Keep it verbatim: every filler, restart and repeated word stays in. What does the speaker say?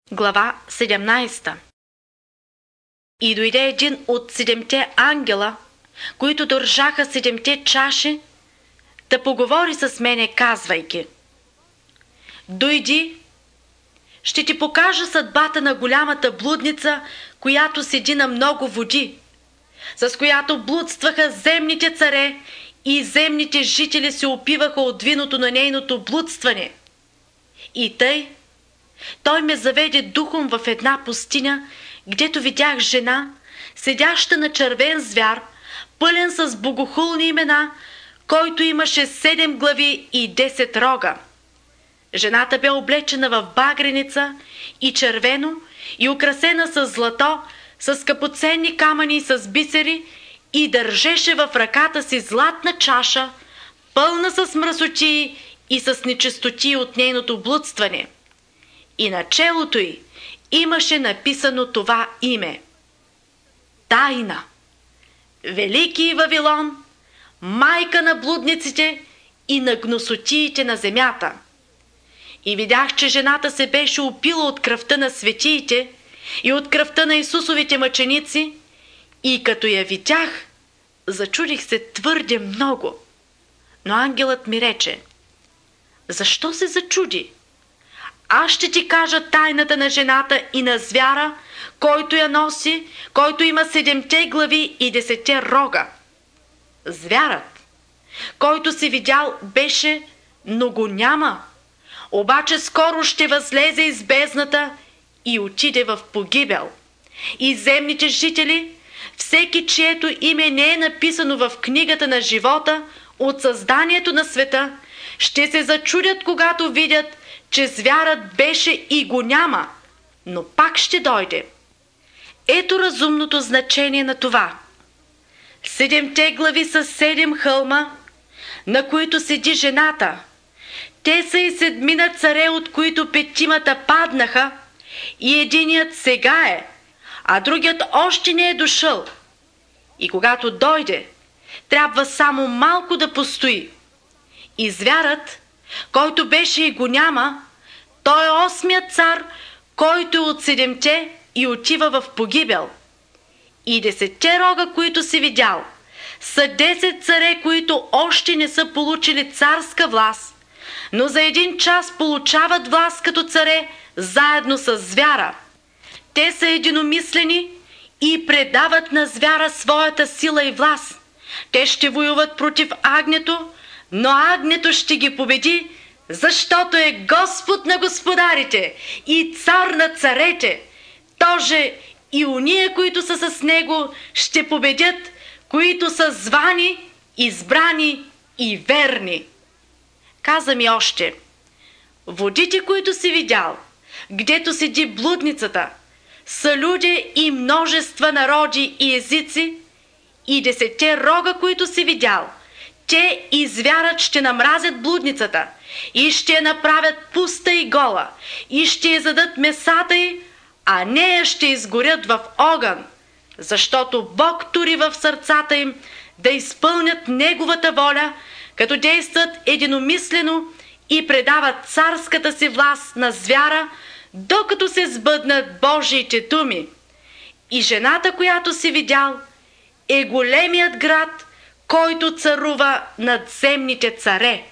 Глава седемнайсета. И дойде един от седемте ангела, които държаха седемте чаши, да поговори с мене, казвайки: Дойди, ще ти покажа съдбата на голямата блудница, която седи на много води, с която блудстваха земните царе и земните жители се опиваха от виното на нейното блудстване. И тъй, той ме заведе духом в една пустиня, гдето видях жена, седяща на червен звяр, пълен с богохулни имена, който имаше седем глави и десет рога. Жената бе облечена в багреница и червено и украсена с злато, с скъпоценни камъни и с бисери, и държеше в ръката си златна чаша, пълна с мръсотии и с нечистотии от нейното блудстване. И на челото й имаше написано това име: Тайна, Велики Вавилон, майка на блудниците и на гносотиите на земята. И видях, че жената се беше опила от кръвта на светиите и от кръвта на Исусовите мъченици, и като я видях, зачудих се твърде много. Но ангелът ми рече: Защо се зачуди? Аз ще ти кажа тайната на жената и на звяра, който я носи, който има седемте глави и десете рога. Звярат, който си видял, беше, но го няма, обаче скоро ще възлезе из бездната и отиде в погибел. И земните жители, всеки, чието име не е написано в книгата на живота от създанието на света, ще се зачудят, когато видят, че звярат беше и го няма, но пак ще дойде. Ето разумното значение на това. Седемте глави са седем хълма, на които седи жената. Те са и седмина царе, от които петимата паднаха, и единият сега е, а другият още не е дошъл. И когато дойде, трябва само малко да постои. И звярат, който беше и го няма, той е осмият цар, който е от седемте и отива в погибел. И десетте рога, които си видял, са десет царе, които още не са получили царска власт, но за един час получават власт като царе, заедно с звяра. Те са единомислени и предават на звяра своята сила и власт. Те ще воюват против агнето, но агнето ще ги победи, защото е Господ на господарите и цар на царете. Тоже и уния, които са с него, ще победят, които са звани, избрани и верни. Каза ми още: водите, които си видял, гдето седи блудницата, са люди и множества народи и езици, и десетте рога, които си видял, те и звярат ще намразят блудницата и ще я направят пуста и гола, и ще я задат месата й, а нея ще изгорят в огън, защото Бог тури в сърцата им да изпълнят Неговата воля, като действат единомислено и предават царската си власт на звяра, докато се сбъднат Божиите думи. И жената, която си видял, е големият град, който царува над земните царе.